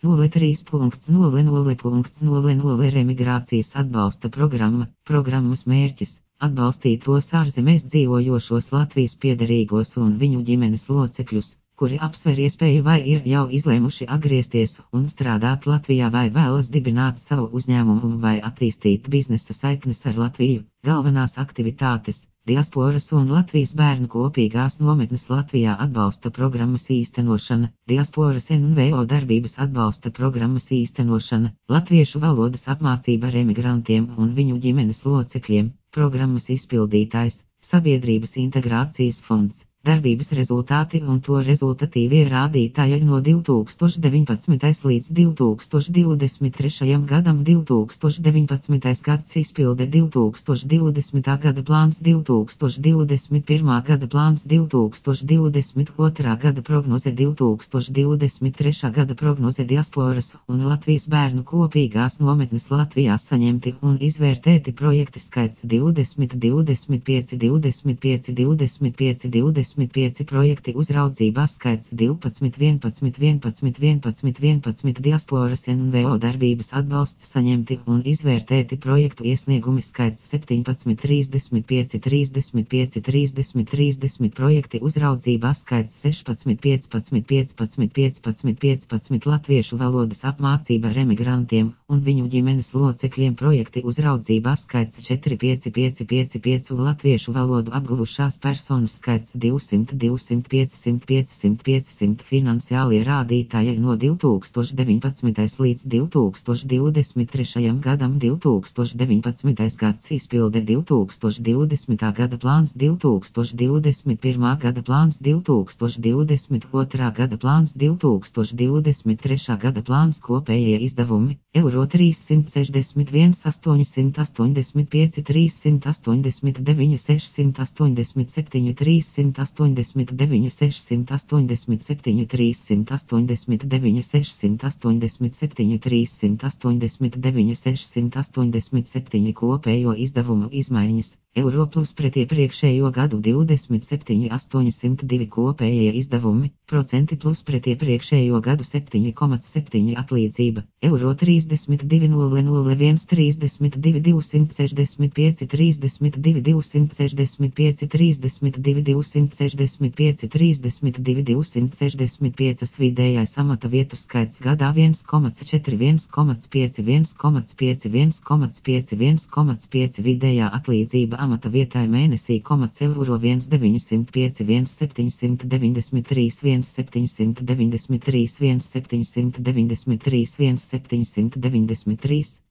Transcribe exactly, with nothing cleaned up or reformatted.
nulle trīs nulle nulle nulle nulle Remigrācijas atbalsta programma. Programmas mērķis - atbalstīt tos ārzemēs dzīvojošos Latvijas piederīgos un viņu ģimenes locekļus, kuri apsver iespēju vai ir jau izlēmuši atgriezties un strādāt Latvijā vai vēlas dibināt savu uzņēmumu vai attīstīt biznesa saiknes ar Latviju. Galvenās aktivitātes - diasporas un Latvijas bērnu kopīgās nometnes Latvijā atbalsta programmas īstenošana, diasporas N V O darbības atbalsta programmas īstenošana, latviešu valodas apmācība remigrantiem un viņu ģimenes locekļiem, programmas izpildītājs, Sabiedrības integrācijas fonds. Darbības rezultāti un to rezultatīvie rādītāji no divi tūkstoši deviņpadsmitais līdz divi tūkstoši divdesmit trešajam gadam. divi tūkstoši deviņpadsmitais gads izpilde divi tūkstoši divdesmitā gada plāns, divi tūkstoši divdesmit pirmā gada plāns, divi tūkstoši divdesmit otrā gada prognoze, divi tūkstoši divdesmit trešā gada prognoze. Diasporas un Latvijas bērnu kopīgās nometnes Latvijā saņemti un izvērtēti projekti skaits divdesmit, divdesmit pieci, divdesmit pieci, divdesmit pieci, divdesmit pieci projekti uzraudzībā skaits divpadsmit, vienpadsmit, vienpadsmit, vienpadsmit, vienpadsmit diasporas N V O darbības atbalsts saņemti un izvērtēti projektu iesniegumi skaits septiņpadsmit, trīsdesmit pieci, trīsdesmit pieci, trīsdesmit, trīsdesmit projekti uzraudzībā skaits sešpadsmit, piecpadsmit, piecpadsmit, piecpadsmit, piecpadsmit latviešu valodas apmācība remigrantiem un viņu ģimenes locekļiem projekti uzraudzībā skaits četri, pieci, pieci, pieci, pieci latviešu valodu apguvušās personas skaits divsimt, divsimt, piecsimt, piecsimt, piecsimt finansiālie rādītāji no divi tūkstoši deviņpadsmitais līdz divi tūkstoši divdesmit trešajam gadam. divi tūkstoši deviņpadsmitais gads izpilde divi tūkstoši divdesmitā gada plāns, divi tūkstoši divdesmit pirmā gada plāns, divi tūkstoši divdesmit otrā gada plāns, divi tūkstoši divdesmit trešā gada plāns. Kopējie izdevumi eiro trīssimt sešdesmit viens, astoņsimt astoņdesmit pieci, trīssimt astoņdesmit deviņi, sešsimt astoņdesmit septiņi, trīssimt astoņdesmit deviņi, sešsimt astoņdesmit septiņi, trīssimt astoņdesmit deviņi, sešsimt astoņdesmit septiņi, trīssimt astoņdesmit deviņi, sešsimt astoņdesmit septiņi. Kopējo izdevumu izmaiņas eiro plus pret iepriekšējo gadu divdesmit septiņi, astoņsimt divi. Kopējie izdevumi procenti plus pret iepriekšējo gadu septiņi komats septiņi. Atlīdzība eiro trīsdesmit divi, nulle nulle viens, trīsdesmit divi, divsimt sešdesmit pieci, trīsdesmit divi, divsimt sešdesmit pieci, trīsdesmit divi, divsimt sešdesmit pieci, trīsdesmit divi, divsimt sešdesmit pieci. Vidējais amata vietu skaits gadā viens komats četri, viens komats pieci, viens komats pieci, viens komats pieci, viens komats pieci. Vidējā atlīdzība amata vietai mēnesī komats eiro viens deviņsimt pieci, viens septiņsimt deviņdesmit trīs, viens septiņsimt deviņdesmit trīs, viens septiņsimt deviņdesmit trīs, viens septiņsimt deviņdesmit trīs.